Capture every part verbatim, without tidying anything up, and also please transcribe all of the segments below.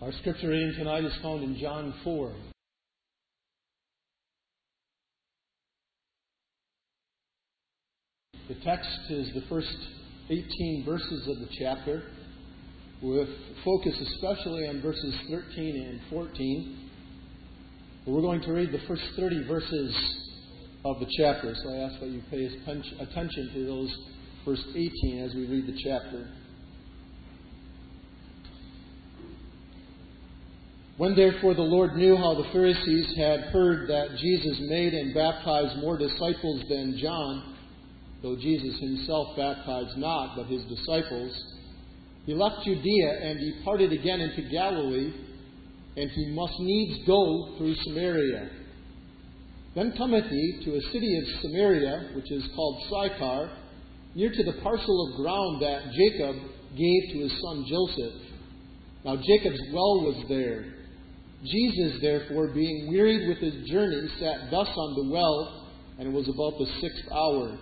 Our scripture reading tonight is found in John four. The text is the first eighteen verses of the chapter, with focus especially on verses thirteen and fourteen. But we're going to read the first thirty verses of the chapter, so I ask that you pay attention to those first eighteen as we read the chapter. When therefore the Lord knew how the Pharisees had heard that Jesus made and baptized more disciples than John, though Jesus himself baptized not, but his disciples, he left Judea and departed again into Galilee, and he must needs go through Samaria. Then cometh he to a city of Samaria, which is called Sychar, near to the parcel of ground that Jacob gave to his son Joseph. Now Jacob's well was there. Jesus, therefore, being wearied with his journey, sat thus on the well, and it was about the sixth hour.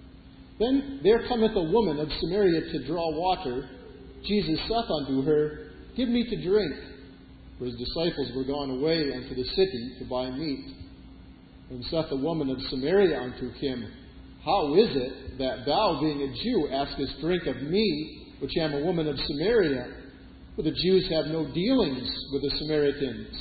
Then there cometh a woman of Samaria to draw water. Jesus saith unto her, Give me to drink. For his disciples were gone away unto the city to buy meat. And saith the woman of Samaria unto him, How is it that thou, being a Jew, askest drink of me, which am a woman of Samaria? For the Jews have no dealings with the Samaritans.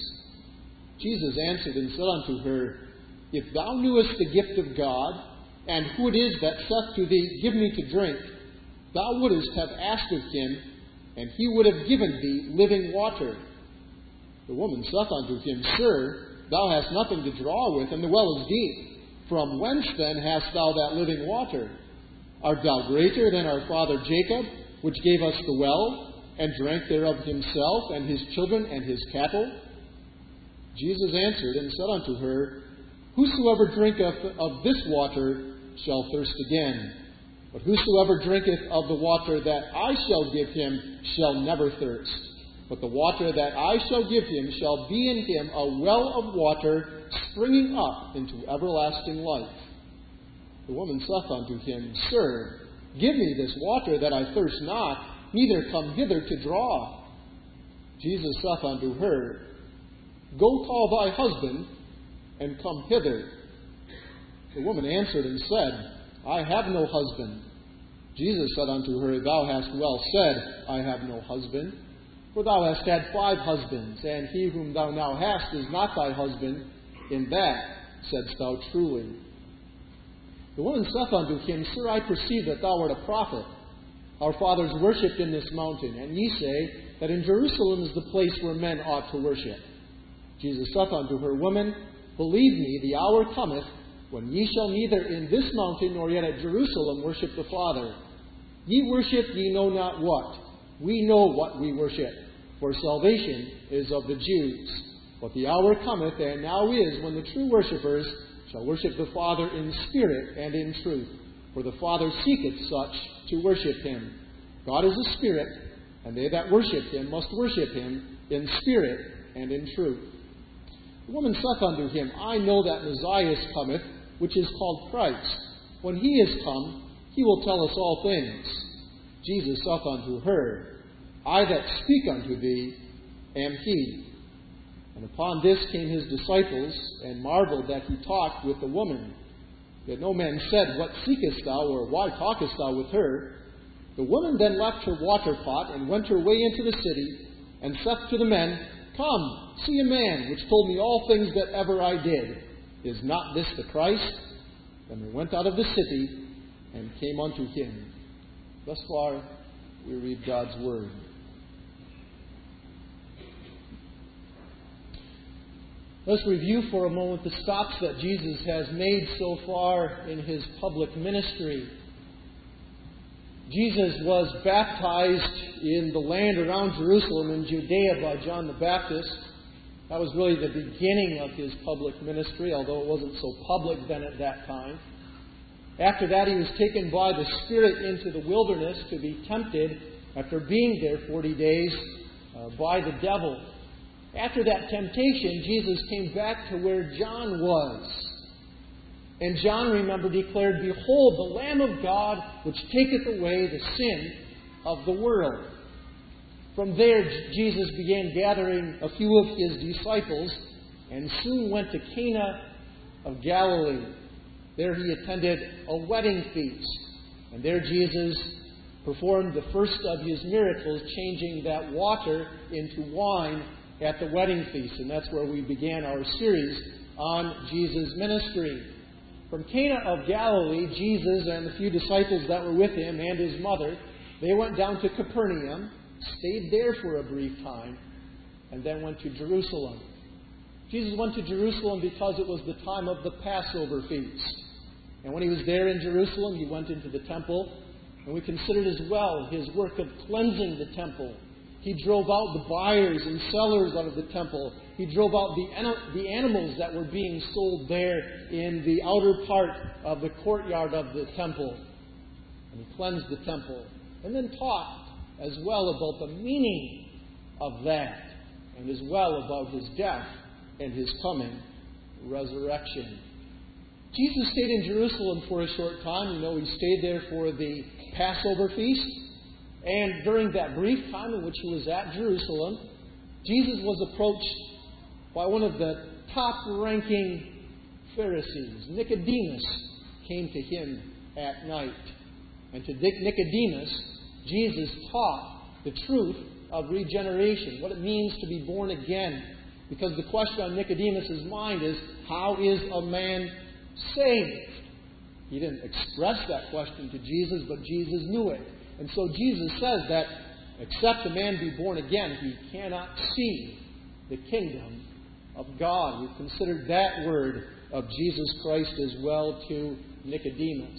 Jesus answered and said unto her, If thou knewest the gift of God, and who it is that saith to thee, Give me to drink, thou wouldest have asked of him, and he would have given thee living water. The woman saith unto him, Sir, thou hast nothing to draw with, and the well is deep. From whence then hast thou that living water? Art thou greater than our father Jacob, which gave us the well, and drank thereof himself, and his children, and his cattle? Jesus answered and said unto her, Whosoever drinketh of this water shall thirst again. But whosoever drinketh of the water that I shall give him shall never thirst. But the water that I shall give him shall be in him a well of water springing up into everlasting life. The woman saith unto him, Sir, give me this water that I thirst not, neither come hither to draw. Jesus saith unto her, Go call thy husband, and come hither. The woman answered and said, I have no husband. Jesus said unto her, Thou hast well said, I have no husband. For thou hast had five husbands, and he whom thou now hast is not thy husband. In that saidst thou truly. The woman saith unto him, Sir, I perceive that thou art a prophet. Our fathers worshipped in this mountain, and ye say that in Jerusalem is the place where men ought to worship. Jesus saith unto her, Woman, believe me, the hour cometh, when ye shall neither in this mountain nor yet at Jerusalem worship the Father. Ye worship ye know not what. We know what we worship, for salvation is of the Jews. But the hour cometh, and now is, when the true worshippers shall worship the Father in spirit and in truth. For the Father seeketh such to worship him. God is a spirit, and they that worship him must worship him in spirit and in truth. The woman saith unto him, I know that Messiah cometh, which is called Christ. When he is come, he will tell us all things. Jesus saith unto her, I that speak unto thee am he. And upon this came his disciples, and marveled that he talked with the woman. Yet no man said, What seekest thou, or why talkest thou with her? The woman then left her water pot, and went her way into the city, and saith to the men, Come, see a man, which told me all things that ever I did. Is not this the Christ? Then they went out of the city, and came unto him. Thus far, we read God's Word. Let's review for a moment the stops that Jesus has made so far in his public ministry. Jesus was baptized in the land around Jerusalem in Judea by John the Baptist. That was really the beginning of his public ministry, although it wasn't so public then at that time. After that, he was taken by the Spirit into the wilderness to be tempted after being there forty days uh, by the devil. After that temptation, Jesus came back to where John was. And John, remember, declared, Behold, the Lamb of God, which taketh away the sin of the world. From there, Jesus began gathering a few of his disciples and soon went to Cana of Galilee. There he attended a wedding feast. And there Jesus performed the first of his miracles, changing that water into wine at the wedding feast. And that's where we began our series on Jesus' ministry. From Cana of Galilee, Jesus and the few disciples that were with him and his mother, they went down to Capernaum, stayed there for a brief time, and then went to Jerusalem. Jesus went to Jerusalem because it was the time of the Passover feast. And when he was there in Jerusalem, he went into the temple, and we considered as well his work of cleansing the temple. He drove out the buyers and sellers out of the temple. He drove out the, the animals that were being sold there in the outer part of the courtyard of the temple. And he cleansed the temple. And then taught as well about the meaning of that. And as well about his death and his coming resurrection. Jesus stayed in Jerusalem for a short time. You know, he stayed there for the Passover feast. And during that brief time in which he was at Jerusalem, Jesus was approached by one of the top-ranking Pharisees. Nicodemus came to him at night. And to Nicodemus, Jesus taught the truth of regeneration, what it means to be born again. Because the question on Nicodemus' mind is, how is a man saved? He didn't express that question to Jesus, but Jesus knew it. And so Jesus says that except a man be born again, he cannot see the kingdom of God. We've considered that word of Jesus Christ as well to Nicodemus.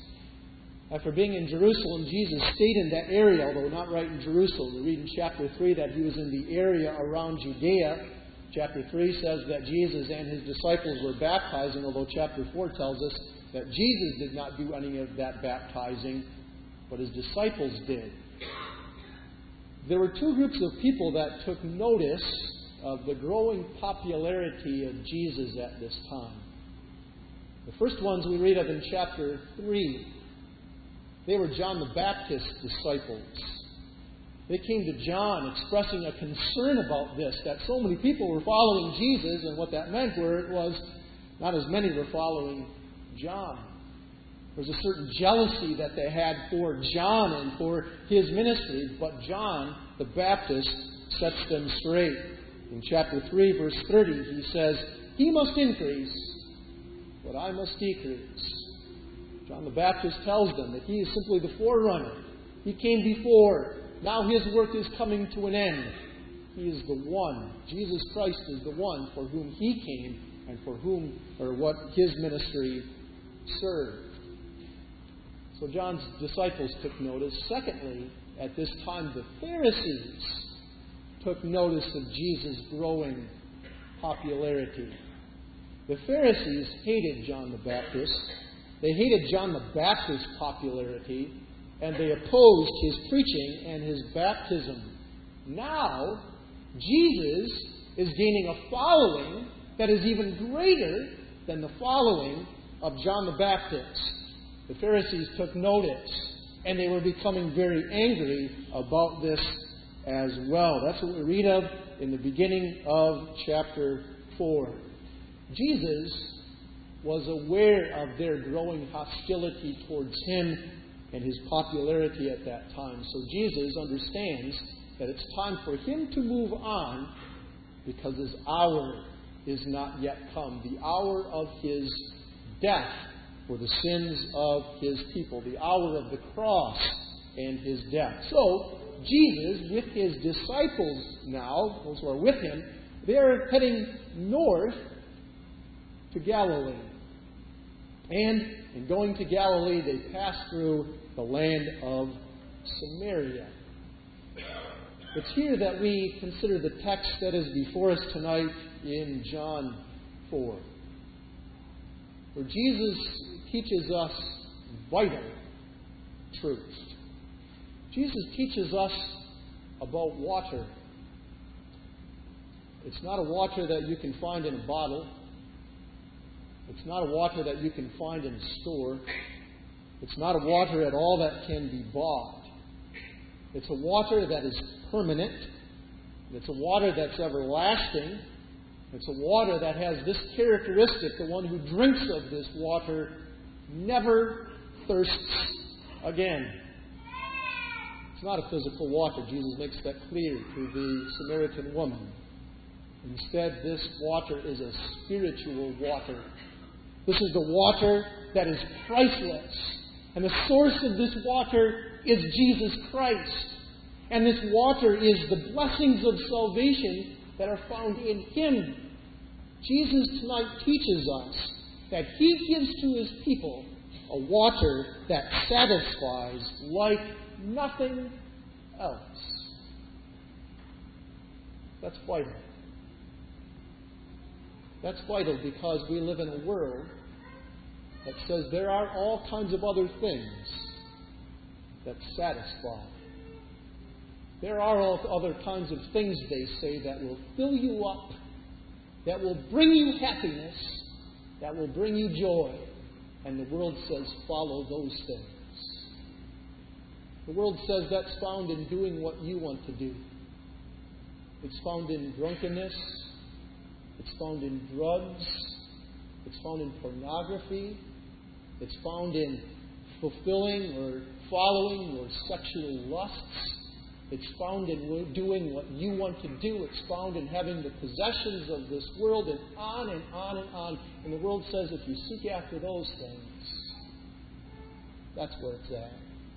After being in Jerusalem, Jesus stayed in that area, although not right in Jerusalem. We read in chapter three that he was in the area around Judea. Chapter three says that Jesus and his disciples were baptizing, although chapter four tells us that Jesus did not do any of that baptizing, but his disciples did. There were two groups of people that took notice of the growing popularity of Jesus at this time. The first ones we read of in chapter three. They were John the Baptist's disciples. They came to John expressing a concern about this, that so many people were following Jesus, and what that meant were it was not as many were following John. There was a certain jealousy that they had for John and for his ministry, but John the Baptist sets them straight. In chapter three, verse thirty, he says, "He must increase, but I must decrease." John the Baptist tells them that he is simply the forerunner. He came before. Now his work is coming to an end. He is the one. Jesus Christ is the one for whom he came and for whom, or what his ministry served. So John's disciples took notice. Secondly, at this time, the Pharisees took notice of Jesus' growing popularity. The Pharisees hated John the Baptist. They hated John the Baptist's popularity, and they opposed his preaching and his baptism. Now, Jesus is gaining a following that is even greater than the following of John the Baptist. The Pharisees took notice, and they were becoming very angry about this as well. That's what we read of in the beginning of chapter four. Jesus was aware of their growing hostility towards him and his popularity at that time. So Jesus understands that it's time for him to move on because his hour is not yet come. The hour of his death for the sins of his people. The hour of the cross and his death. So Jesus, with his disciples now, those who are with him, they're heading north to Galilee. And in going to Galilee, they pass through the land of Samaria. It's here that we consider the text that is before us tonight in John four, where Jesus teaches us vital truth. Jesus teaches us about water. It's not a water that you can find in a bottle. It's not a water that you can find in a store. It's not a water at all that can be bought. It's a water that is permanent. It's a water that's everlasting. It's a water that has this characteristic: the one who drinks of this water never thirsts again. It's not a physical water. Jesus makes that clear to the Samaritan woman. Instead, this water is a spiritual water. This is the water that is priceless. And the source of this water is Jesus Christ. And this water is the blessings of salvation that are found in Him. Jesus tonight teaches us that He gives to His people a water that satisfies like nothing else. That's vital. That's vital because we live in a world that says there are all kinds of other things that satisfy. There are all other kinds of things, they say, that will fill you up, that will bring you happiness, that will bring you joy. And the world says, follow those things. The world says that's found in doing what you want to do. It's found in drunkenness. It's found in drugs. It's found in pornography. It's found in fulfilling or following your sexual lusts. It's found in doing what you want to do. It's found in having the possessions of this world, and on and on and on. And the world says if you seek after those things, that's where it's at.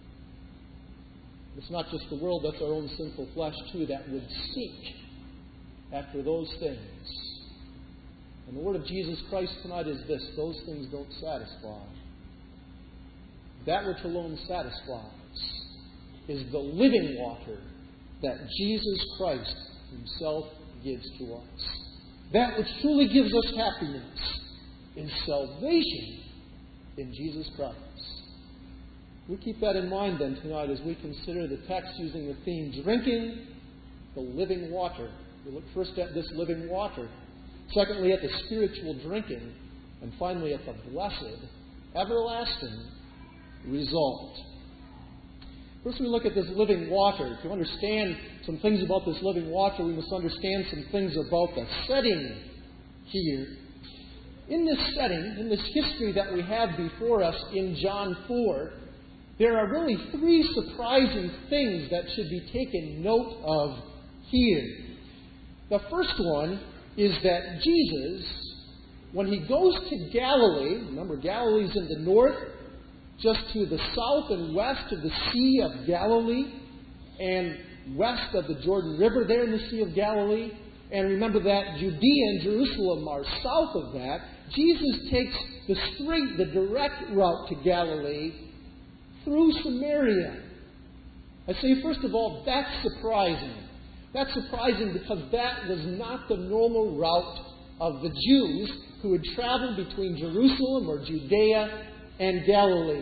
It's not just the world, that's our own sinful flesh too that would seek after those things. And the word of Jesus Christ tonight is this: those things don't satisfy. That which alone satisfies is the living water that Jesus Christ Himself gives to us. That which truly gives us happiness is salvation in Jesus Christ. We keep that in mind then tonight as we consider the text using the theme drinking the living water. We look first at this living water, secondly at the spiritual drinking, and finally at the blessed, everlasting result. First, we look at this living water. To understand some things about this living water, we must understand some things about the setting here. In this setting, in this history that we have before us in John four, there are really three surprising things that should be taken note of here. The first one is that Jesus, when He goes to Galilee, remember Galilee's in the north, just to the south and west of the Sea of Galilee, and west of the Jordan River there in the Sea of Galilee. And remember that Judea and Jerusalem are south of that. Jesus takes the straight, the direct route to Galilee through Samaria. I say, first of all, that's surprising. That's surprising because that was not the normal route of the Jews who would travel between Jerusalem or Judea and Galilee.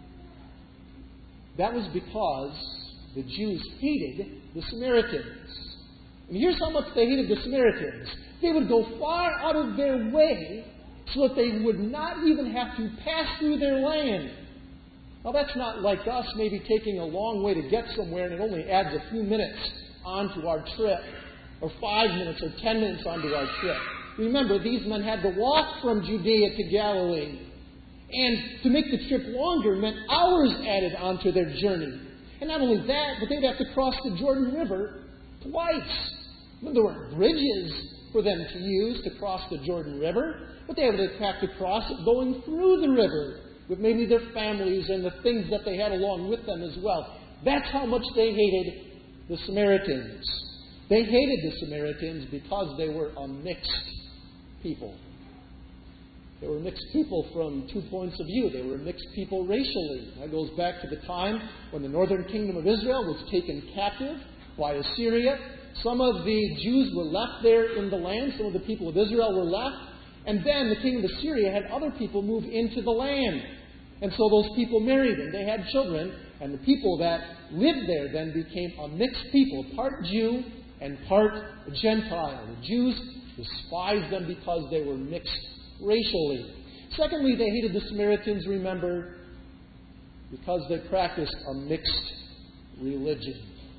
That was because the Jews hated the Samaritans. And here's how much they hated the Samaritans. They would go far out of their way so that they would not even have to pass through their land. Now that's not like us maybe taking a long way to get somewhere and it only adds a few minutes onto our trip, or five minutes or ten minutes onto our trip. Remember, these men had to walk from Judea to Galilee. And to make the trip longer meant hours added onto their journey. And not only that, but they'd have to cross the Jordan River twice. There weren't bridges for them to use to cross the Jordan River, but they would have to cross it going through the river with maybe their families and the things that they had along with them as well. That's how much they hated the Samaritans. They hated the Samaritans because they were a mixed people. They were mixed people from two points of view. They were mixed people racially. That goes back to the time when the northern kingdom of Israel was taken captive by Assyria. Some of the Jews were left there in the land. Some of the people of Israel were left. And then the king of Assyria had other people move into the land. And so those people married and they had children. And the people that lived there then became a mixed people, part Jew and part Gentile. The Jews despised them because they were mixed racially. Secondly, they hated the Samaritans, remember, because they practiced a mixed religion.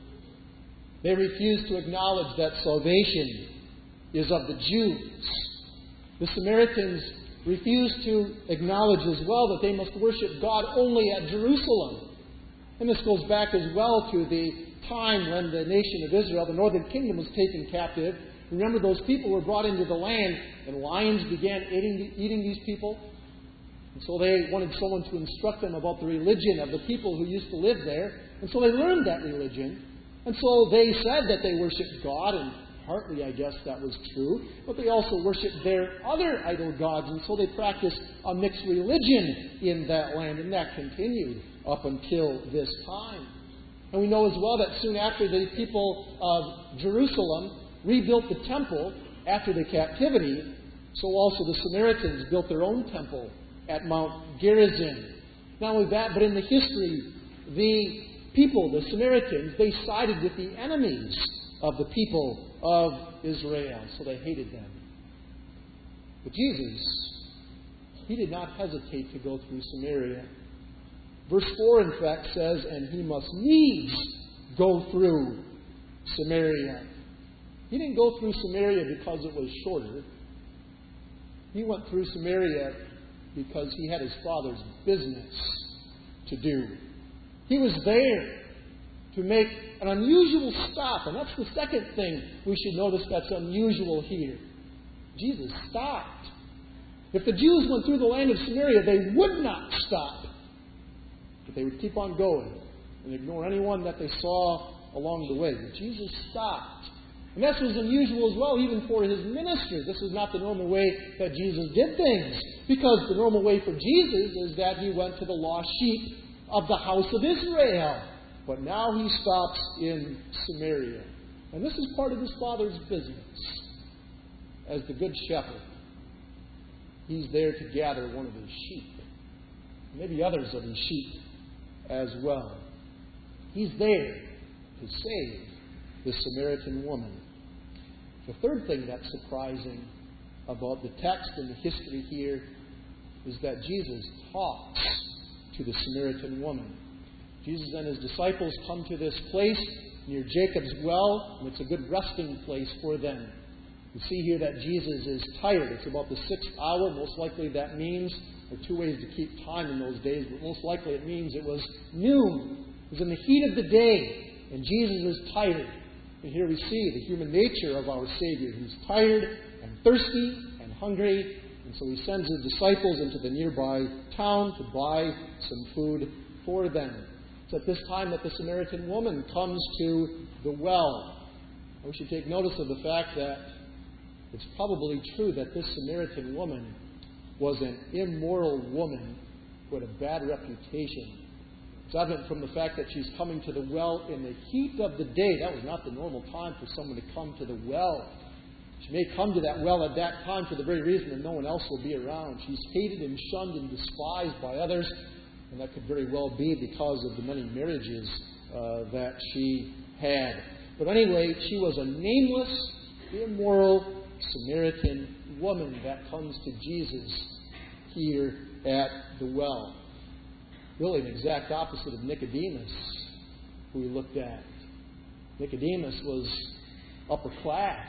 They refuse to acknowledge that salvation is of the Jews. The Samaritans refuse to acknowledge as well that they must worship God only at Jerusalem. And this goes back as well to the time when the nation of Israel, the northern kingdom, was taken captive. Remember, those people were brought into the land, and lions began eating, eating these people. And so they wanted someone to instruct them about the religion of the people who used to live there. And so they learned that religion. And so they said that they worshiped God, and partly, I guess, that was true. But they also worshiped their other idol gods, and so they practiced a mixed religion in that land, and that continued up until this time. And we know as well that soon after, the people of Jerusalem rebuilt the temple after the captivity, so also the Samaritans built their own temple at Mount Gerizim. Not only that, but in the history, the people, the Samaritans, they sided with the enemies of the people of Israel, so they hated them. But Jesus, He did not hesitate to go through Samaria. Verse four, in fact, says, and He must needs go through Samaria. He didn't go through Samaria because it was shorter. He went through Samaria because He had His Father's business to do. He was there to make an unusual stop. And that's the second thing we should notice that's unusual here. Jesus stopped. If the Jews went through the land of Samaria, they would not stop. But they would keep on going and ignore anyone that they saw along the way. But Jesus stopped. And that was unusual as well, even for His ministry. This is not the normal way that Jesus did things. Because the normal way for Jesus is that He went to the lost sheep of the house of Israel. But now He stops in Samaria. And this is part of His Father's business. As the Good Shepherd, He's there to gather one of His sheep. Maybe others of His sheep as well. He's there to save the Samaritan woman. The third thing that's surprising about the text and the history here is that Jesus talks to the Samaritan woman. Jesus and His disciples come to this place near Jacob's well, and it's a good resting place for them. You see here that Jesus is tired. It's about the sixth hour. Most likely that means, there are two ways to keep time in those days, but most likely it means it was noon. It was in the heat of the day, and Jesus is tired. And here we see the human nature of our Savior. He's tired and thirsty and hungry, and so He sends His disciples into the nearby town to buy some food for them. It's at this time that the Samaritan woman comes to the well. And we should take notice of the fact that it's probably true that this Samaritan woman was an immoral woman who had a bad reputation. It's evident from the fact that she's coming to the well in the heat of the day. That was not the normal time for someone to come to the well. She may come to that well at that time for the very reason that no one else will be around. She's hated and shunned and despised by others, and that could very well be because of the many marriages uh, that she had. But anyway, she was a nameless, immoral Samaritan woman that comes to Jesus here at the well. Really an exact opposite of Nicodemus, who we looked at. Nicodemus was upper class,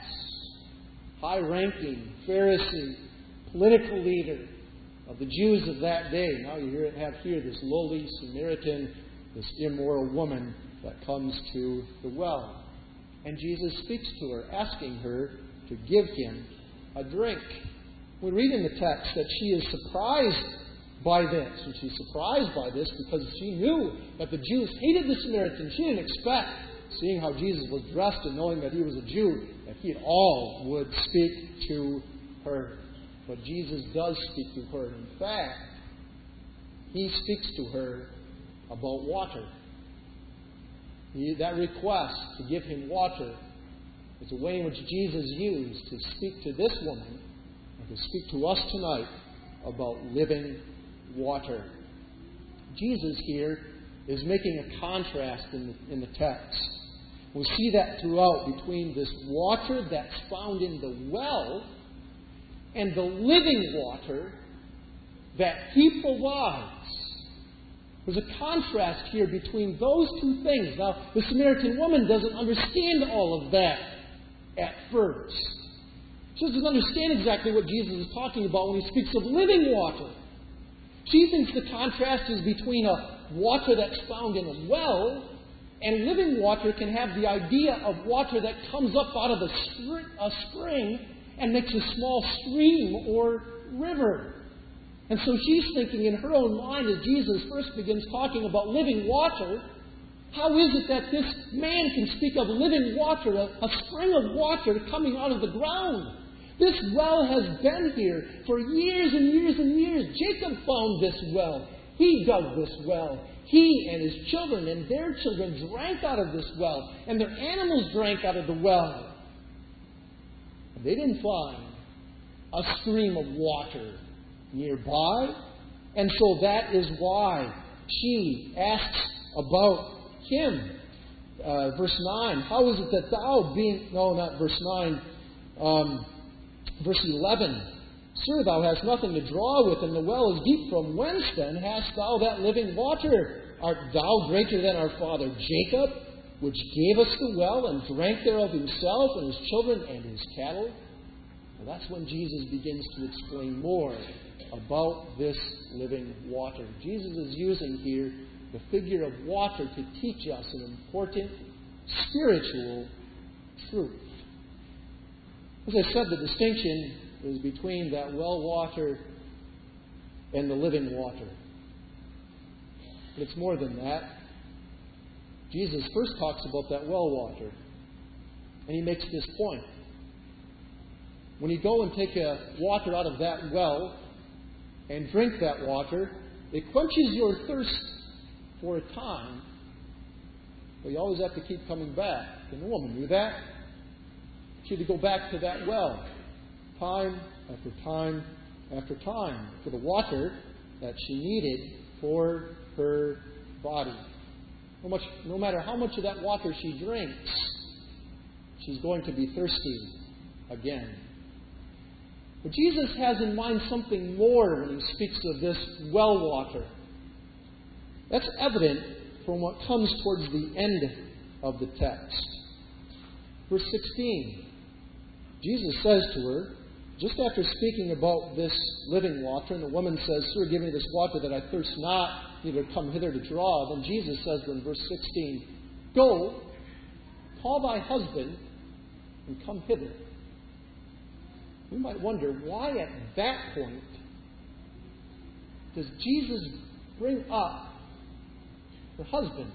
high-ranking Pharisee, political leader of the Jews of that day. Now you have here this lowly Samaritan, this immoral woman that comes to the well. And Jesus speaks to her, asking her to give him a drink. We read in the text that she is surprised by this. And she's surprised by this because she knew that the Jews hated the Samaritans. She didn't expect, seeing how Jesus was dressed and knowing that He was a Jew, that He at all would speak to her. But Jesus does speak to her. In fact, He speaks to her about water. He, that request to give Him water is a way in which Jesus used to speak to this woman and to speak to us tonight about living water. Jesus here is making a contrast in the, in the text. We see that throughout between this water that's found in the well and the living water that He provides There's a contrast here between those two things. Now, the Samaritan woman doesn't understand all of that at first. She doesn't understand exactly what Jesus is talking about when he speaks of living water. She thinks the contrast is between a water that's found in a well, and living water can have the idea of water that comes up out of a, spring, a spring and makes a small stream or river. And so she's thinking in her own mind as Jesus first begins talking about living water, how is it that this man can speak of living water, a, a spring of water coming out of the ground? This well has been here for years and years and years. Jacob found this well. He dug this well. He and his children and their children drank out of this well. And their animals drank out of the well. And they didn't find a stream of water nearby. And so that is why she asks about him. Uh, verse nine. How is it that thou being... No, not verse nine. Um... Verse eleven, Sir, thou hast nothing to draw with, and the well is deep. From whence then hast thou that living water? Art thou greater than our father Jacob, which gave us the well, and drank thereof himself, and his children, and his cattle? Well, that's when Jesus begins to explain more about this living water. Jesus is using here the figure of water to teach us an important spiritual truth. As I said, the distinction is between that well water and the living water. But it's more than that. Jesus first talks about that well water. And he makes this point. When you go and take a water out of that well and drink that water, it quenches your thirst for a time. But you always have to keep coming back. And the woman knew that. She had to go back to that well, time after time after time, for the water that she needed for her body. No, much, no matter how much of that water she drinks, she's going to be thirsty again. But Jesus has in mind something more when he speaks of this well water. That's evident from what comes towards the end of the text. Verse sixteen. Jesus says to her, just after speaking about this living water, and the woman says, Sir, give me this water that I thirst not, neither come hither to draw. Then Jesus says to her in verse sixteen, Go, call thy husband, and come hither. We might wonder, why at that point does Jesus bring up her husband?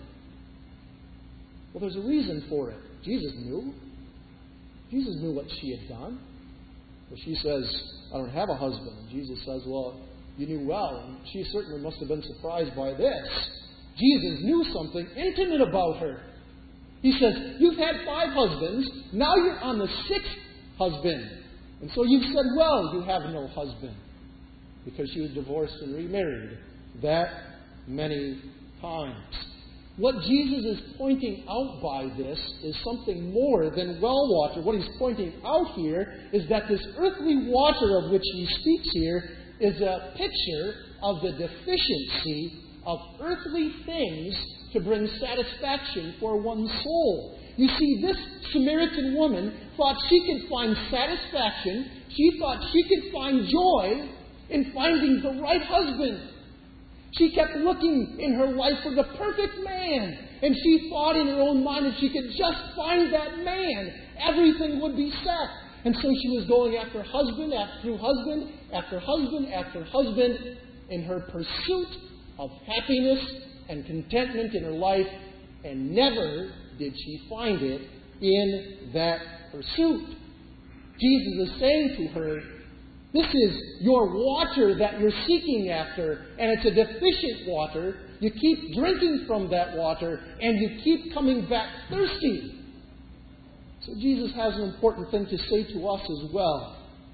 Well, there's a reason for it. Jesus knew. Jesus knew what she had done. But she says, I don't have a husband. And Jesus says, well, you knew well. And she certainly must have been surprised by this. Jesus knew something intimate about her. He says, you've had five husbands. Now you're on the sixth husband. And so you've said, well, you have no husband. Because she was divorced and remarried that many times. What Jesus is pointing out by this is something more than well water. What he's pointing out here is that this earthly water of which he speaks here is a picture of the deficiency of earthly things to bring satisfaction for one's soul. You see, this Samaritan woman thought she could find satisfaction, she thought she could find joy in finding the right husband. She kept looking in her life for the perfect man. And she thought in her own mind if she could just find that man, everything would be set. And so she was going after husband after husband after husband after husband in her pursuit of happiness and contentment in her life. And never did she find it in that pursuit. Jesus is saying to her, this is your water that you're seeking after, and it's a deficient water. You keep drinking from that water, and you keep coming back thirsty. So Jesus has an important thing to say to us as well.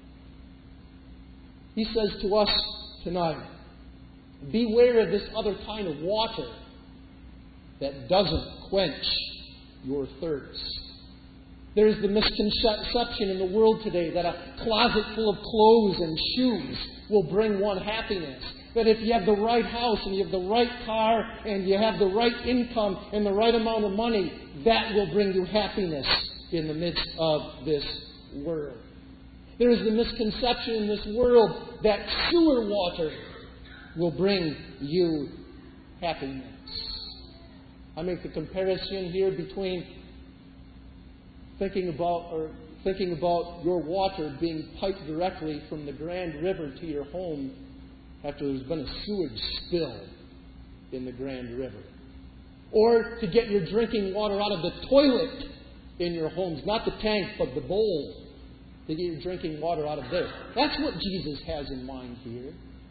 He says to us tonight, beware of this other kind of water that doesn't quench your thirst. There is the misconception in the world today that a closet full of clothes and shoes will bring one happiness. That if you have the right house and you have the right car and you have the right income and the right amount of money, that will bring you happiness in the midst of this world. There is the misconception in this world that sewer water will bring you happiness. I make the comparison here between thinking about or thinking about your water being piped directly from the Grand River to your home after there's been a sewage spill in the Grand River. Or to get your drinking water out of the toilet in your homes, not the tank, but the bowl, to get your drinking water out of there. That's what Jesus has in mind here.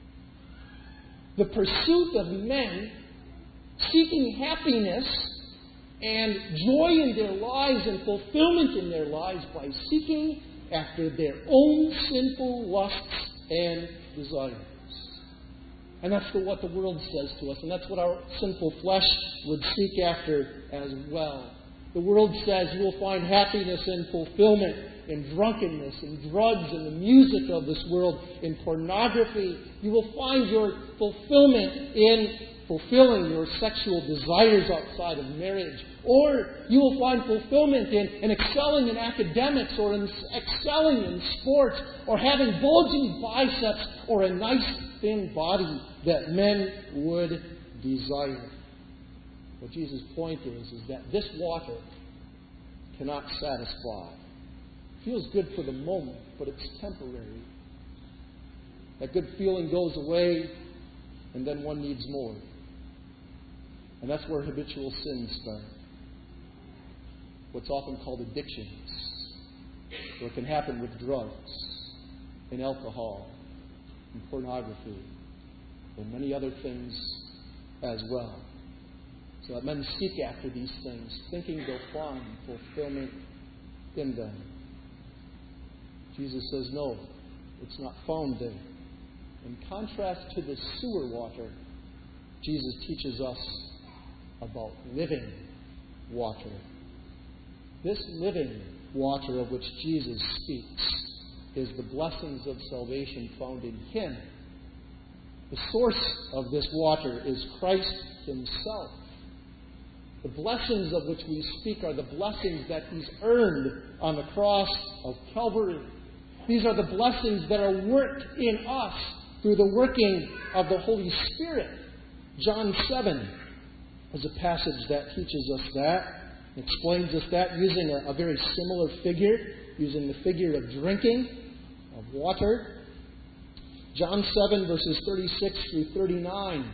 The pursuit of men seeking happiness and joy in their lives and fulfillment in their lives by seeking after their own sinful lusts and desires. And that's the, what the world says to us, and that's what our sinful flesh would seek after as well. The world says you will find happiness and fulfillment in drunkenness, in drugs, in the music of this world, in pornography. You will find your fulfillment in fulfilling your sexual desires outside of marriage. Or you will find fulfillment in, in excelling in academics, or in excelling in sports, or having bulging biceps, or a nice thin body that men would desire. What Jesus' point is, is that this water cannot satisfy. It feels good for the moment, but it's temporary. That good feeling goes away, and then one needs more. And that's where habitual sins start. What's often called addictions. Or it can happen with drugs, and alcohol, and pornography, and many other things as well. So that men seek after these things, thinking they'll find fulfillment in them. Jesus says, no, it's not found there. In contrast to the sewer water, Jesus teaches us about living water. This living water of which Jesus speaks is the blessings of salvation found in Him. The source of this water is Christ Himself. The blessings of which we speak are the blessings that He's earned on the cross of Calvary. These are the blessings that are worked in us through the working of the Holy Spirit. John seven is a passage that teaches us that, explains us that using a, a very similar figure, using the figure of drinking, of water. John seven, verses thirty-six through thirty-nine.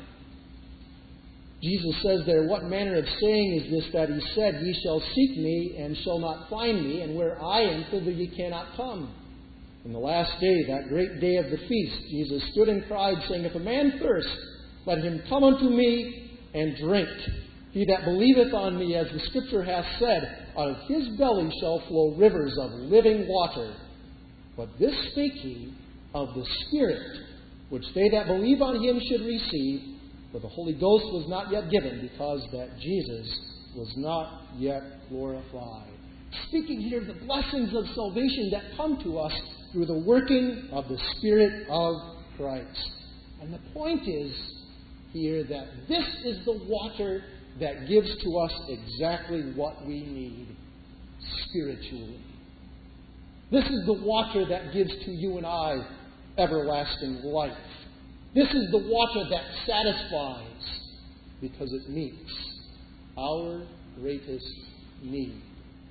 Jesus says there, what manner of saying is this that He said, ye shall seek me and shall not find me, and where I am, thither ye cannot come. In the last day, that great day of the feast, Jesus stood and cried, saying, if a man thirst, let him come unto me and drink. He that believeth on me, as the Scripture hath said, out of his belly shall flow rivers of living water. But this spake he of the Spirit, which they that believe on Him should receive, for the Holy Ghost was not yet given, because that Jesus was not yet glorified. Speaking here of the blessings of salvation that come to us through the working of the Spirit of Christ. And the point is here that this is the water that gives to us exactly what we need spiritually. This is the water that gives to you and I everlasting life. This is the water that satisfies because it meets our greatest need.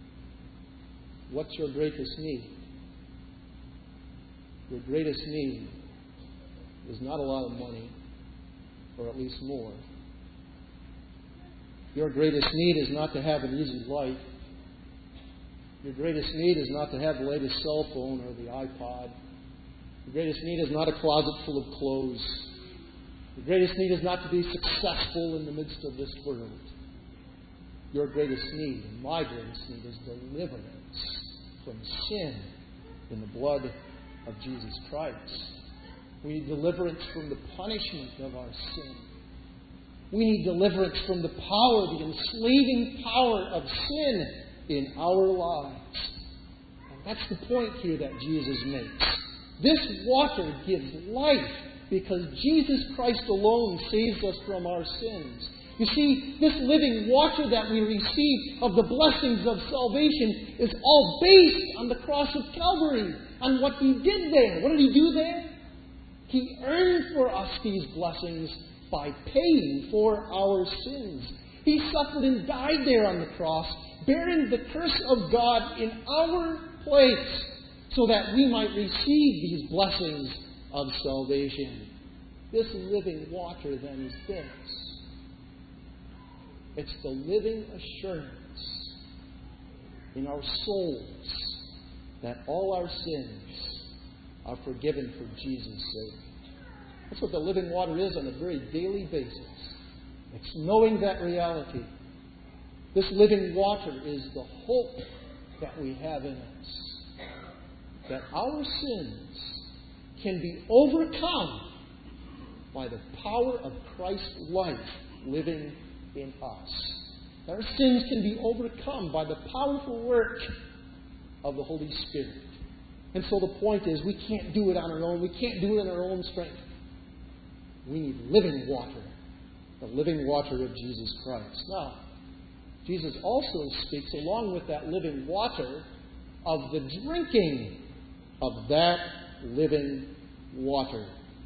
What's your greatest need? Your greatest need is not a lot of money, or at least more. Your greatest need is not to have an easy life. Your greatest need is not to have the latest cell phone or the iPod. Your greatest need is not a closet full of clothes. Your greatest need is not to be successful in the midst of this world. Your greatest need, and my greatest need, is deliverance from sin in the blood of Jesus Christ. We need deliverance from the punishment of our sin. We need deliverance from the power, the enslaving power of sin in our lives. And that's the point here that Jesus makes. This water gives life because Jesus Christ alone saves us from our sins. You see, this living water that we receive of the blessings of salvation is all based on the cross of Calvary, on what He did there. What did He do there? He earned for us these blessings by paying for our sins. He suffered and died there on the cross, bearing the curse of God in our place, so that we might receive these blessings of salvation. This living water, then, is this. It's the living assurance in our souls that all our sins are forgiven for Jesus' sake. That's what the living water is on a very daily basis. It's knowing that reality. This living water is the hope that we have in us. That our sins can be overcome by the power of Christ's life living in us. That our sins can be overcome by the powerful work of the Holy Spirit. And so the point is, we can't do it on our own. We can't do it in our own strength. We need living water. The living water of Jesus Christ. Now, Jesus also speaks, along with that living water, of the drinking of that living water.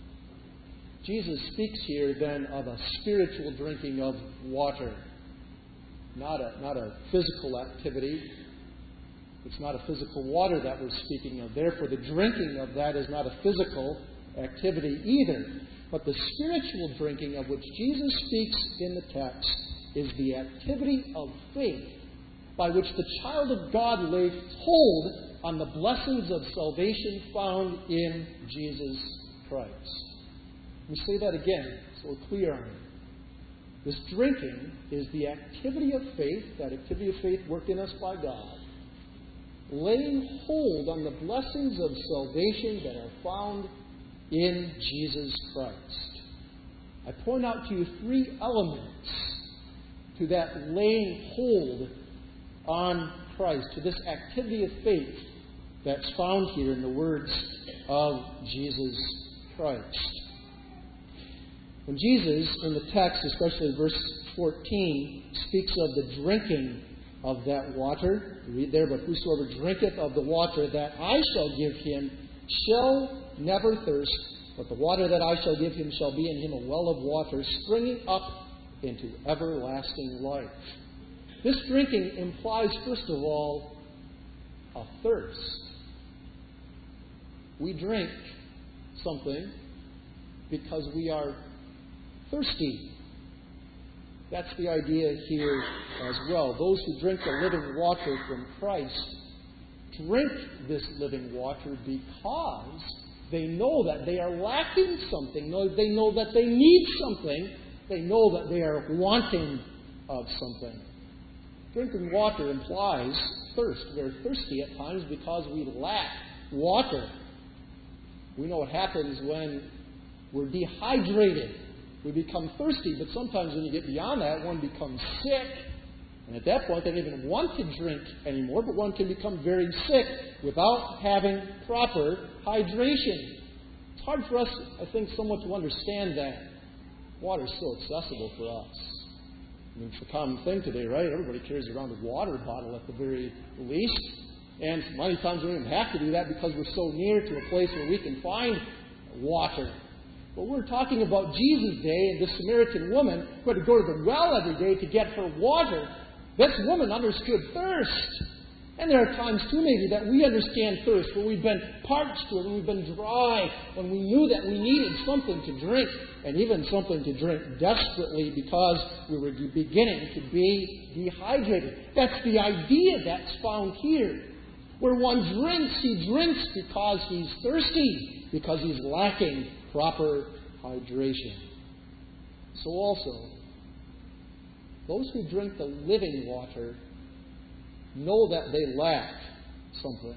Jesus speaks here then of a spiritual drinking of water, not a, not a physical activity. It's not a physical water that we're speaking of. Therefore, the drinking of that is not a physical activity either. But the spiritual drinking of which Jesus speaks in the text is the activity of faith by which the child of God lays hold on the blessings of salvation found in Jesus Christ. Let me say that again so we're clear on it. This drinking is the activity of faith, that activity of faith worked in us by God, laying hold on the blessings of salvation that are found in Jesus Christ. I point out to you three elements to that laying hold on Christ, to this activity of faith that's found here in the words of Jesus Christ. When Jesus, in the text, especially verse fourteen, speaks of the drinking of that water, you read there, but whosoever drinketh of the water that I shall give him shall never thirst, but the water that I shall give him shall be in him a well of water springing up into everlasting life. This drinking implies, first of all, a thirst. We drink something because we are thirsty. That's the idea here as well. Those who drink the living water from Christ drink this living water because they know that they are lacking something. They know that they need something. They know that they are wanting of something. Drinking water implies thirst. We're thirsty at times because we lack water. We know what happens when we're dehydrated. We become thirsty, but sometimes when you get beyond that, one becomes sick. And at that point, they don't even want to drink anymore, but one can become very sick without having proper hydration. It's hard for us, I think, somewhat to understand that. Water is so accessible for us. I mean, it's a common thing today, right? Everybody carries around a water bottle at the very least. And many times we don't even have to do that because we're so near to a place where we can find water. But we're talking about Jesus' day and this Samaritan woman who had to go to the well every day to get her water. This woman understood thirst. And there are times, too, maybe, that we understand thirst, where we've been parched, where we've been dry, when we knew that we needed something to drink, and even something to drink desperately because we were beginning to be dehydrated. That's the idea that's found here. Where one drinks, he drinks because he's thirsty, because he's lacking proper hydration. So also, those who drink the living water know that they lack something.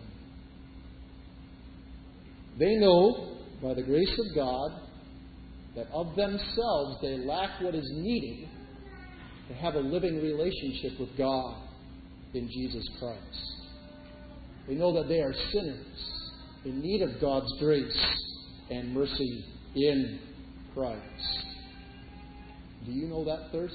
They know, by the grace of God, that of themselves they lack what is needed to have a living relationship with God in Jesus Christ. They know that they are sinners in need of God's grace and mercy in Christ. Do you know that thirst?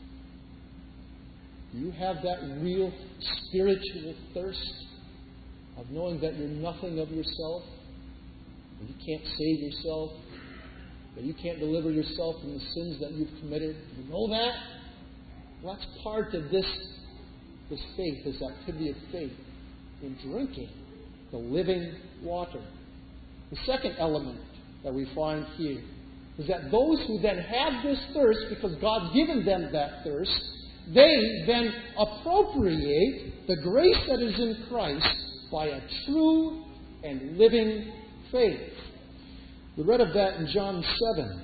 Do you have that real spiritual thirst of knowing that you're nothing of yourself, that you can't save yourself, that you can't deliver yourself from the sins that you've committed? Do you know that? Well, that's part of this, this faith, this activity of faith in drinking the living water. The second element that we find here is that those who then have this thirst, because God's given them that thirst, they then appropriate the grace that is in Christ by a true and living faith. We read of that in John seven.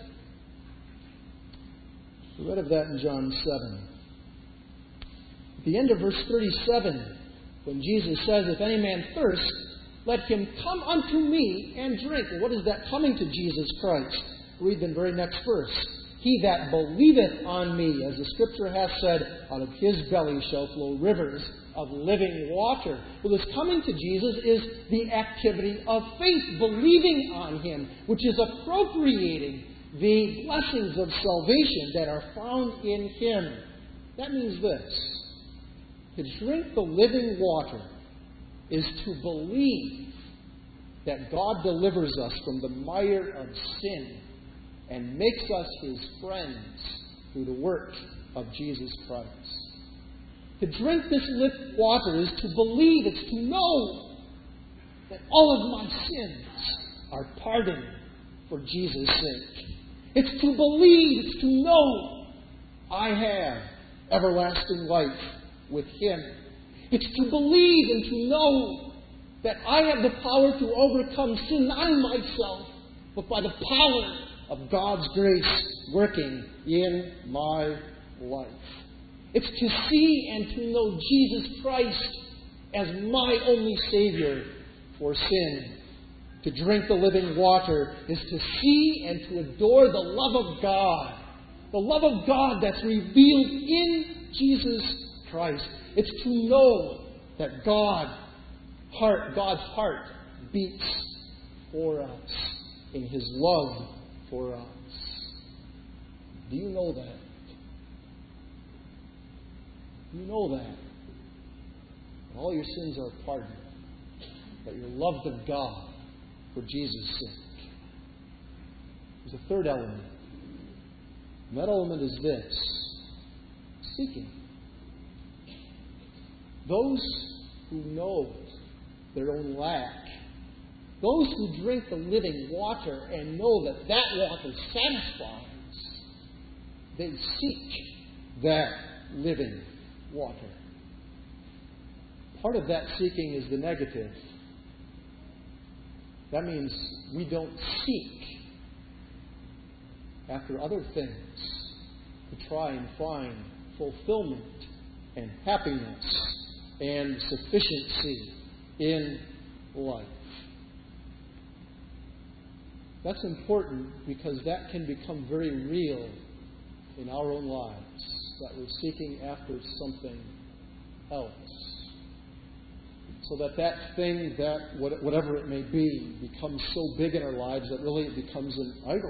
We read of that in John seven. At the end of verse thirty-seven, when Jesus says, "If any man thirst, let him come unto me and drink." Well, what is that coming to Jesus Christ? Read the very next verse. "He that believeth on me, as the Scripture hath said, out of his belly shall flow rivers of living water." Well, this coming to Jesus is the activity of faith, believing on Him, which is appropriating the blessings of salvation that are found in Him. That means this: to drink the living water is to believe that God delivers us from the mire of sin and makes us His friends through the work of Jesus Christ. To drink this living water is to believe, it's to know that all of my sins are pardoned for Jesus' sake. It's to believe, it's to know I have everlasting life with Him. It's to believe and to know that I have the power to overcome sin, not in myself, but by the power of God's grace working in my life. It's to see and to know Jesus Christ as my only Savior for sin. To drink the living water is to see and to adore the love of God. The love of God that's revealed in Jesus Christ. It's to know that God, heart, God's heart beats for us in His love for us. Do you know that? Do you know that? All your sins are pardoned. That you're loved of God for Jesus' sake. There's a third element. And that element is this: seeking. Those who know their own lack, those who drink the living water and know that that water satisfies, they seek that living water. Part of that seeking is the negative. That means we don't seek after other things to try and find fulfillment and happiness and sufficiency in life. That's important because that can become very real in our own lives, that we're seeking after something else. So that that thing, that whatever it may be, becomes so big in our lives that really it becomes an idol.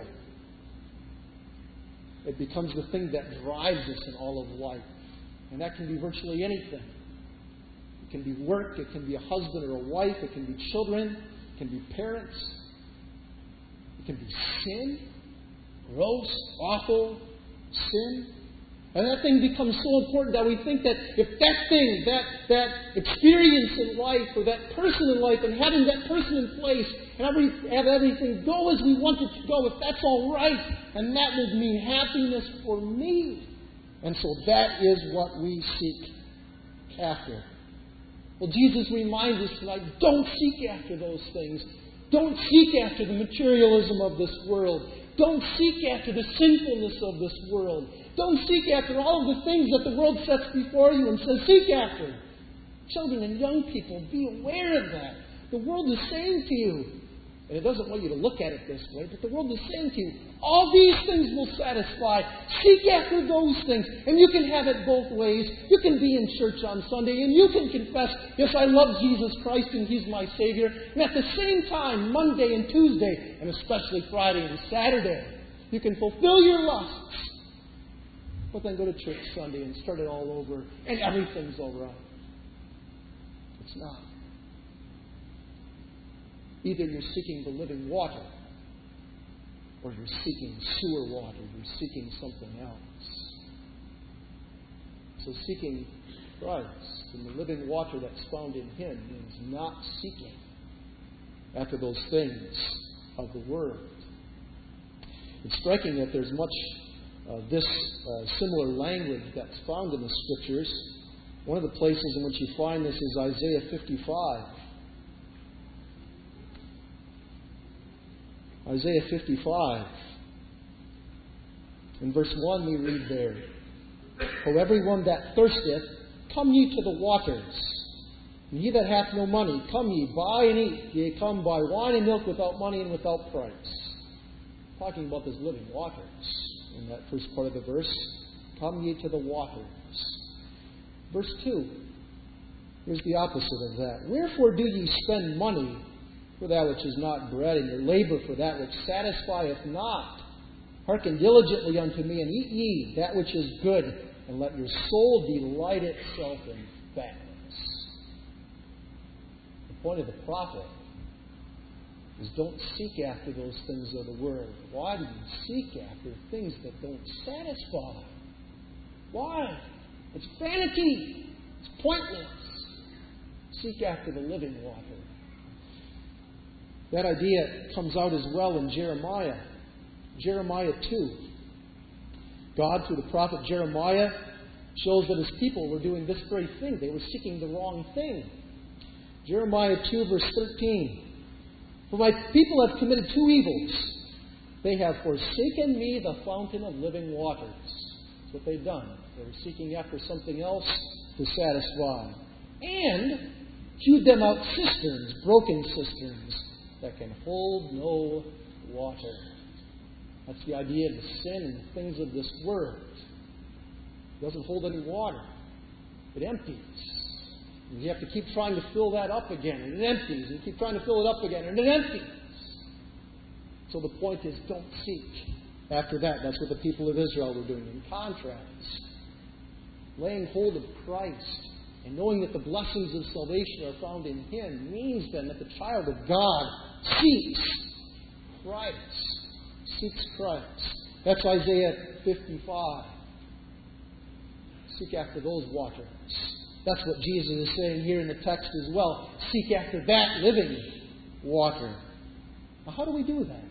It becomes the thing that drives us in all of life. And that can be virtually anything. It can be work, it can be a husband or a wife, it can be children, it can be parents. It can be sin, gross, awful sin. And that thing becomes so important that we think that if that thing, that, that experience in life, or that person in life, and having that person in place, and every, have everything go as we want it to go, if that's all right, and that would mean happiness for me. And so that is what we seek after. Well, Jesus reminds us tonight, don't seek after those things. Don't seek after the materialism of this world. Don't seek after the sinfulness of this world. Don't seek after all of the things that the world sets before you and says, seek after. Children and young people, be aware of that. The world is saying to you, And it doesn't want you to look at it this way, but the world is saying to you, all these things will satisfy. Seek after those things. And you can have it both ways. You can be in church on Sunday and you can confess, yes, I love Jesus Christ and He's my Savior. And at the same time, Monday and Tuesday, and especially Friday and Saturday, you can fulfill your lusts. But then go to church Sunday and start it all over and everything's all right. It's not. Either you're seeking the living water, or you're seeking sewer water. You're seeking something else. So seeking Christ and the living water that's found in Him means not seeking after those things of the world. It's striking that there's much of this uh, similar language that's found in the Scriptures. One of the places in which you find this is Isaiah fifty-five. Isaiah fifty-five. In verse one we read there, O everyone that thirsteth, come ye to the waters. And ye that hath no money, come ye, buy and eat. Ye come buy wine and milk without money and without price. Talking about this living waters in that first part of the verse. Come ye to the waters. Verse two. Here's the opposite of that. Wherefore do ye spend money for that which is not bread, and your labor for that which satisfieth not? Hearken diligently unto me, and eat ye that which is good, and let your soul delight itself in fatness. The point of the prophet is don't seek after those things of the world. Why do you seek after things that don't satisfy? Why? It's vanity. It's pointless. Seek after the living water. That idea comes out as well in Jeremiah. Jeremiah two. God, through the prophet Jeremiah, shows that His people were doing this very thing. They were seeking the wrong thing. Jeremiah two, verse thirteen. For my people have committed two evils. They have forsaken me, the fountain of living waters. That's what they've done. They were seeking after something else to satisfy. And hewed them out cisterns, broken cisterns, that can hold no water. That's the idea of the sin and the things of this world. It doesn't hold any water. It empties. And you have to keep trying to fill that up again, and it empties. And you keep trying to fill it up again, and it empties. So the point is, don't seek after that. That's what the people of Israel were doing. In contrast, laying hold of Christ and knowing that the blessings of salvation are found in Him means then that the child of God seeks Christ. Seeks Christ. That's Isaiah fifty-five. Seek after those waters. That's what Jesus is saying here in the text as well. Seek after that living water. Now, how do we do that?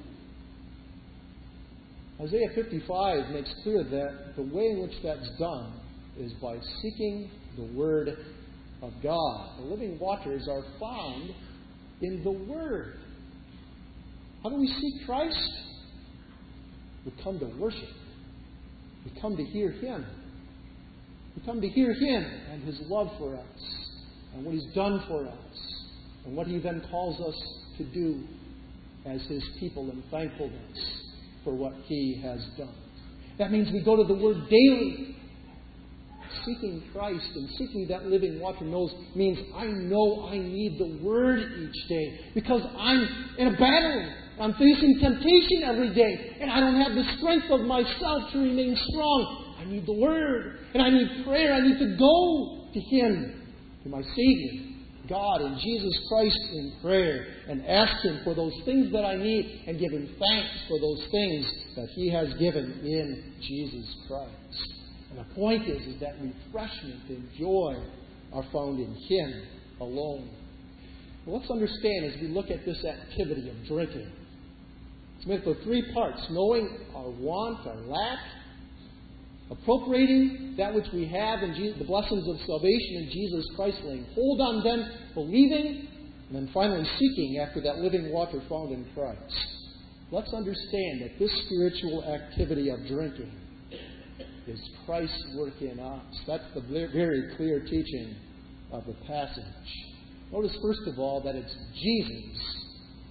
Isaiah fifty-five makes clear that the way in which that's done is by seeking the Word of God. The living waters are found in the Word. How do we seek Christ? We come to worship. We come to hear Him. We come to hear Him and His love for us and what He's done for us and what He then calls us to do as His people in thankfulness for what He has done. That means we go to the Word daily. Seeking Christ and seeking that living water knows means I know I need the Word each day because I'm in a battle. I'm facing temptation every day and I don't have the strength of myself to remain strong. I need the Word and I need prayer. I need to go to Him, to my Savior, God and Jesus Christ in prayer and ask Him for those things that I need and give Him thanks for those things that He has given in Jesus Christ. And the point is, is that refreshment and joy are found in Him alone. Well, let's understand as we look at this activity of drinking. It's made up of three parts: knowing our want, our lack, appropriating that which we have in Jesus, the blessings of salvation in Jesus Christ, laying hold on them, believing, and then finally seeking after that living water found in Christ. Let's understand that this spiritual activity of drinking is Christ's work in us. That's the very clear teaching of the passage. Notice, first of all, that it's Jesus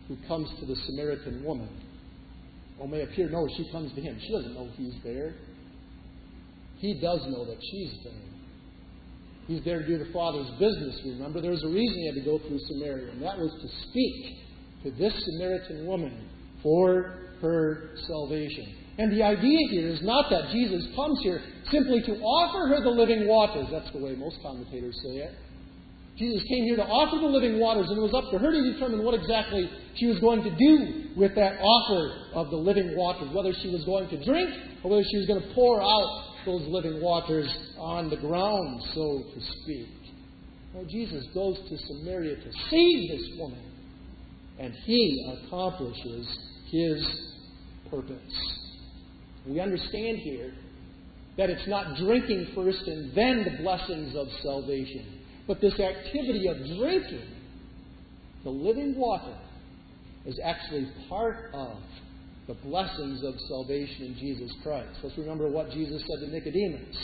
who comes to the Samaritan woman. Or may appear, no, she comes to him. She doesn't know he's there. He does know that she's there. He's there to do the Father's business, remember? There was a reason he had to go through Samaria, and that was to speak to this Samaritan woman for her salvation. And the idea here is not that Jesus comes here simply to offer her the living waters. That's the way most commentators say it. Jesus came here to offer the living waters, and it was up to her to determine what exactly she was going to do with that offer of the living waters, whether she was going to drink or whether she was going to pour out those living waters on the ground, so to speak. Well, Jesus goes to Samaria to save this woman, and he accomplishes his purpose. We understand here that it's not drinking first and then the blessings of salvation, but this activity of drinking the living water is actually part of the blessings of salvation in Jesus Christ. Let's remember what Jesus said to Nicodemus.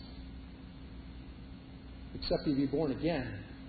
Except you be born again,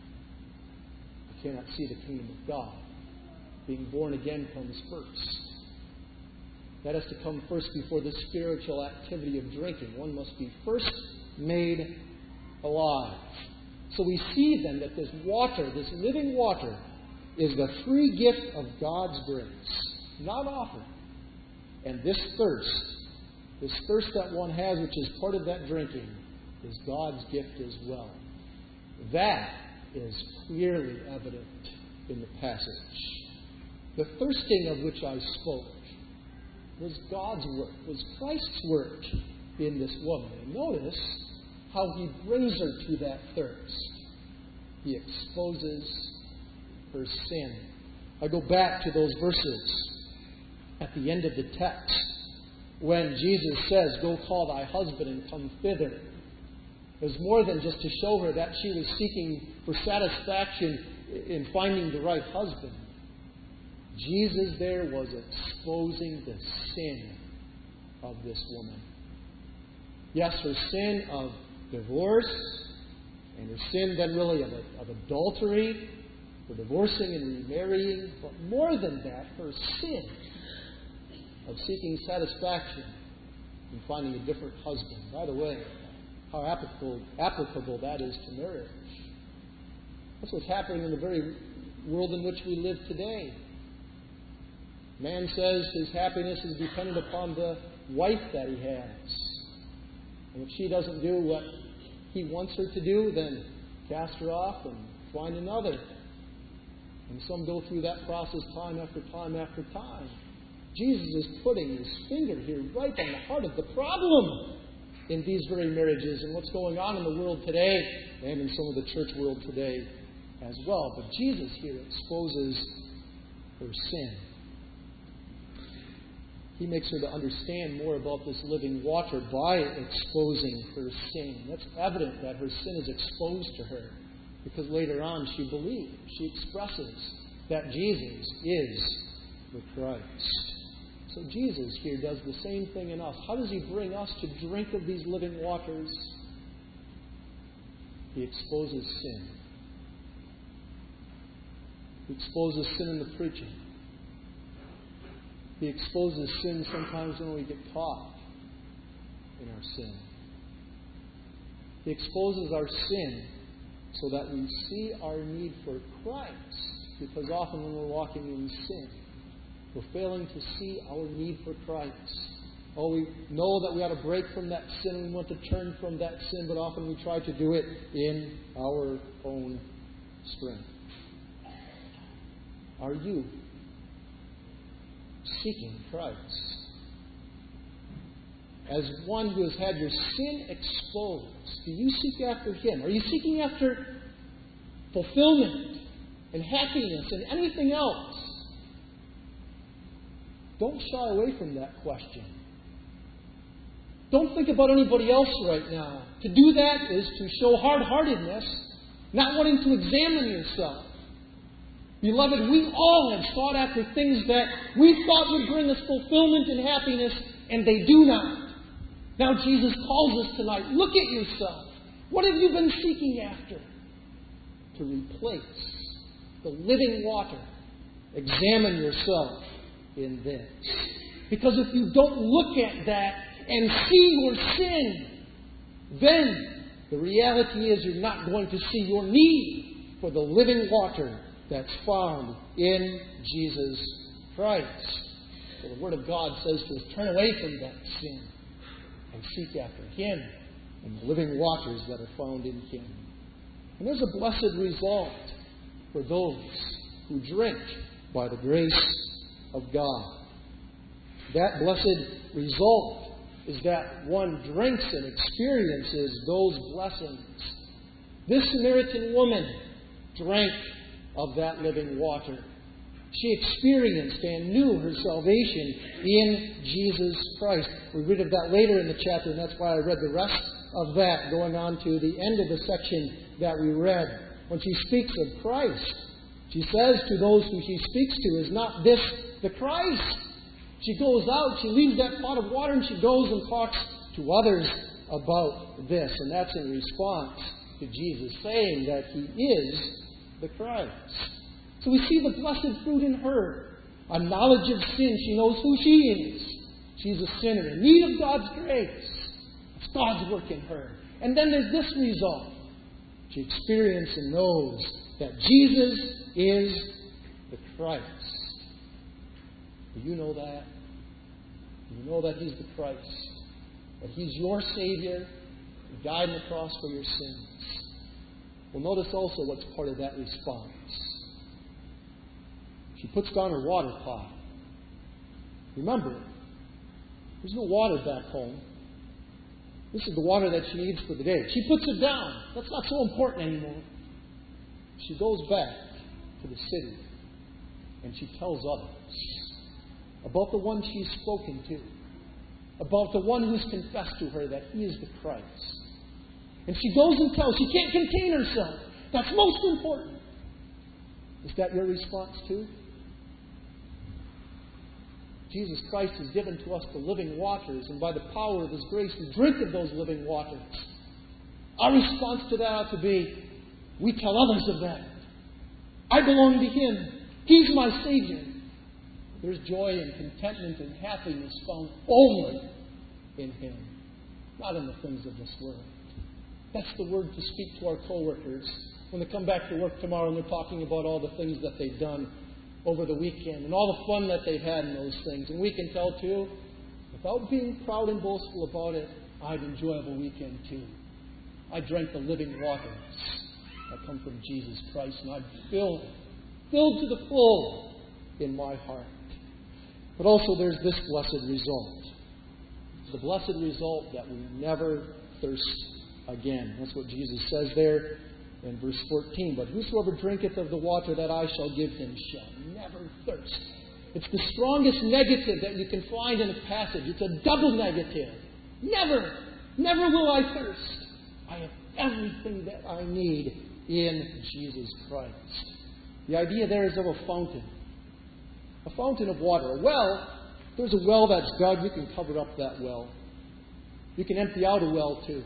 you cannot see the kingdom of God. Being born again comes first. That has to come first before the spiritual activity of drinking. One must be first made alive. So we see then that this water, this living water, is the free gift of God's grace, not offered. And this thirst, this thirst that one has, which is part of that drinking, is God's gift as well. That is clearly evident in the passage. The thirsting of which I spoke was God's work, was Christ's work in this woman. And notice how he brings her to that thirst. He exposes her sin. I go back to those verses at the end of the text when Jesus says, "Go call thy husband and come thither." It was more than just to show her that she was seeking for satisfaction in finding the right husband. Jesus there was exposing the sin of this woman. Yes, her sin of divorce, and her sin then really of, of adultery, for divorcing and remarrying, but more than that, her sin of seeking satisfaction in finding a different husband. By the way, how applicable, applicable that is to marriage. That's what's happening in the very world in which we live today. Man says his happiness is dependent upon the wife that he has. And if she doesn't do what he wants her to do, then cast her off and find another. And some go through that process time after time after time. Jesus is putting his finger here right on the heart of the problem in these very marriages and what's going on in the world today and in some of the church world today as well. But Jesus here exposes her sin. He makes her to understand more about this living water by exposing her sin. That's evident that her sin is exposed to her because later on she believes, she expresses that Jesus is the Christ. So Jesus here does the same thing in us. How does he bring us to drink of these living waters? He exposes sin. He exposes sin in the preaching. He exposes sin sometimes when we get caught in our sin. He exposes our sin so that we see our need for Christ. Because often when we're walking in sin, we're failing to see our need for Christ. Oh, we know that we ought to break from that sin and we want to turn from that sin, but often we try to do it in our own strength. Are you seeking Christ? As one who has had your sin exposed, do you seek after Him? Are you seeking after fulfillment and happiness and anything else? Don't shy away from that question. Don't think about anybody else right now. To do that is to show hard-heartedness, not wanting to examine yourself. Beloved, we all have sought after things that we thought would bring us fulfillment and happiness, and they do not. Now Jesus calls us tonight, look at yourself. What have you been seeking after? To replace the living water Examine yourself in this. Because if you don't look at that and see your sin, then the reality is you're not going to see your need for the living water that's found in Jesus Christ. So the Word of God says to us, turn away from that sin and seek after Him and the living waters that are found in Him. And there's a blessed result for those who drink by the grace of God. That blessed result is that one drinks and experiences those blessings. This Samaritan woman drank of that living water. She experienced and knew her salvation in Jesus Christ. We read of that later in the chapter, and that's why I read the rest of that, going on to the end of the section that we read. When she speaks of Christ, she says to those who she speaks to, is not this the Christ? She goes out, she leaves that pot of water, and she goes and talks to others about this. And that's in response to Jesus saying that He is the Christ. So we see the blessed fruit in her. A knowledge of sin. She knows who she is. She's a sinner in need of God's grace. It's God's work in her. And then there's this result. She experiences and knows that Jesus is the Christ. Do you know that? Do you know that He's the Christ? That He's your Savior? He died on the cross for your sins. Well, notice also what's part of that response. She puts down her water pot. Remember, there's no water back home. This is the water that she needs for the day. She puts it down. That's not so important anymore. She goes back to the city and she tells others about the one she's spoken to, about the one who's confessed to her that He is the Christ. And she goes and tells. She can't contain herself. That's most important. Is that your response too? Jesus Christ has given to us the living waters, and by the power of His grace, we drink of those living waters. Our response to that ought to be, we tell others of that. I belong to Him. He's my Savior. There's joy and contentment and happiness found only in Him, not in the things of this world. That's the word to speak to our co-workers when they come back to work tomorrow and they're talking about all the things that they've done over the weekend and all the fun that they've had in those things. And we can tell too, without being proud and boastful about it, I had an enjoyable weekend too. I drank the living waters that come from Jesus Christ, and I'm filled, filled to the full in my heart. But also there's this blessed result. The blessed result that we never thirst again. That's what Jesus says there in verse fourteen. But whosoever drinketh of the water that I shall give him shall never thirst. It's the strongest negative that you can find in a passage. It's a double negative. Never, never will I thirst. I have everything that I need in Jesus Christ. The idea there is of a fountain. A fountain of water. A well, if there's a well that's dug, you can cover up that well. You can empty out a well too.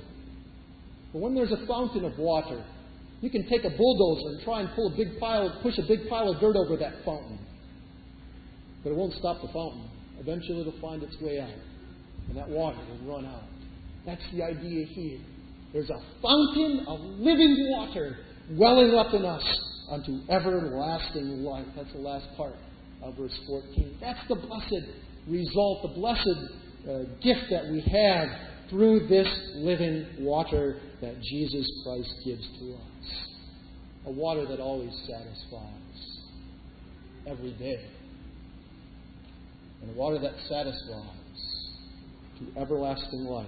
But when there's a fountain of water, you can take a bulldozer and try and pull a big pile, push a big pile of dirt over that fountain. But it won't stop the fountain. Eventually it'll find its way out. And that water will run out. That's the idea here. There's a fountain of living water welling up in us unto everlasting life. That's the last part of verse fourteen. That's the blessed result, the blessed uh, gift that we have through this living water that Jesus Christ gives to us. A water that always satisfies every day. And a water that satisfies to everlasting life.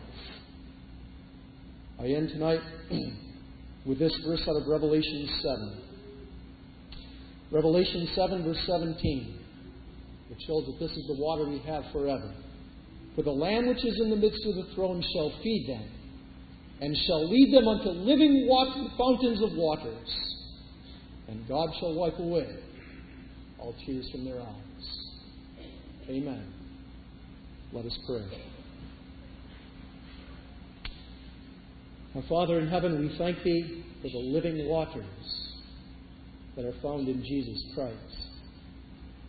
I end tonight with this verse out of Revelation seven. Revelation seven, verse seventeen. It shows that this is the water we have forever. For the Lamb which is in the midst of the throne shall feed them, and shall lead them unto living water, fountains of waters. And God shall wipe away all tears from their eyes. Amen. Let us pray. Our Father in heaven, we thank Thee for the living waters that are found in Jesus Christ.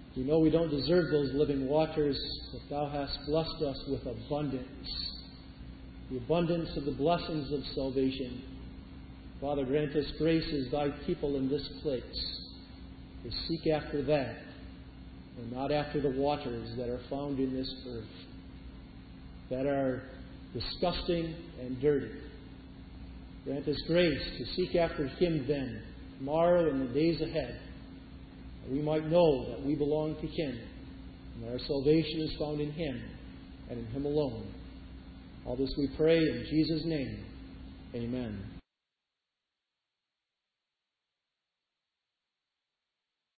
We know we don't deserve those living waters, but Thou hast blessed us with abundance. The abundance of the blessings of salvation. Father, grant us grace as Thy people in this place to seek after that and not after the waters that are found in this earth that are disgusting and dirty. Grant us grace to seek after Him then, tomorrow and the days ahead, that we might know that we belong to Him and that our salvation is found in Him and in Him alone. All this we pray in Jesus' name. Amen.